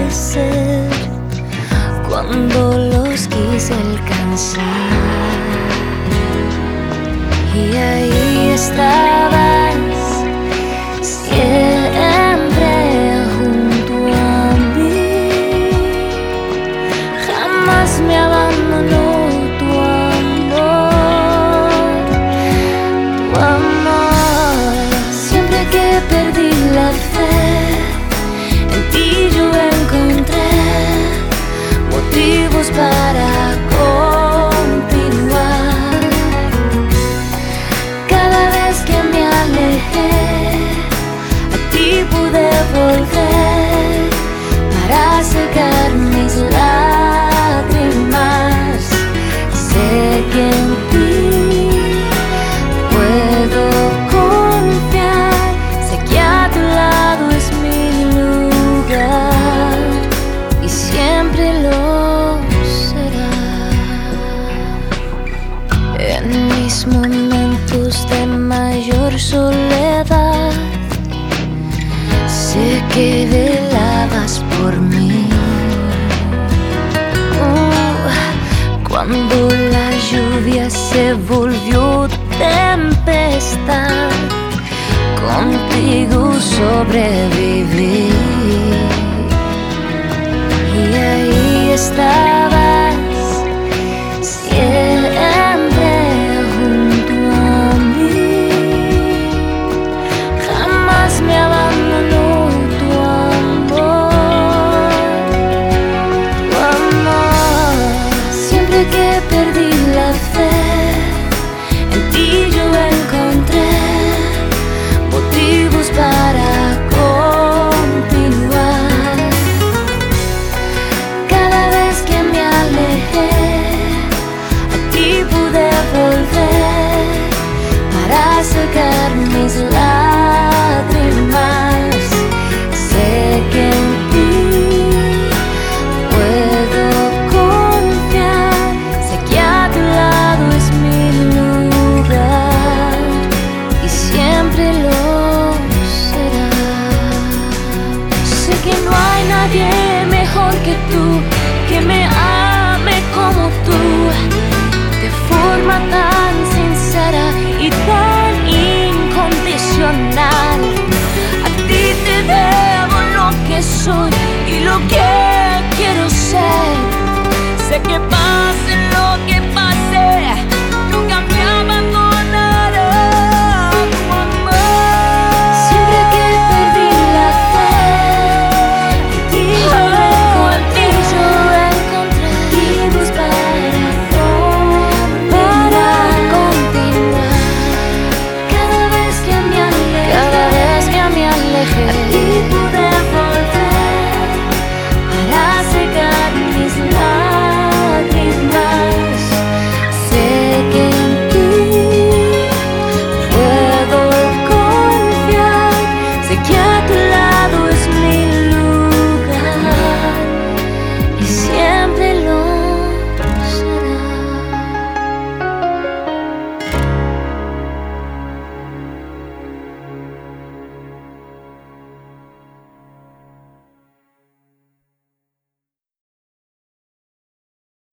ser cuando los quise alcanzar. Y ahí estabas, siempre junto a mí. Jamás me abandonó tu amor, tu amor. Siempre que perdí la fe, en ti yo encontré motivos para continuar. Cada vez que me alejé, a ti pude volver para secar mis lágrimas. Sé que en ti puedo confiar, sé que a tu lado es mi lugar y siempre lo será. En mis momentos de mayor soledad, sé que velabas por mí. Cuando la lluvia se volvió tempestad, contigo sobreviví. Y ahí estabas, siempre junto a mí. Jamás me abandonó tu amor, tu amor. Siempre que perdí la fe, en ti yo encontré motivos para continuar. Cada vez que me alejé, a ti pude volver para secar mis lágrimas. Sé que en ti puedo confiar, sé que a tu lado es mi lugar y siempre lo será. Sé que no hay nadie mejor que tú, que me ame como tú, de forma tan sincera y tan incondicional. A ti te debo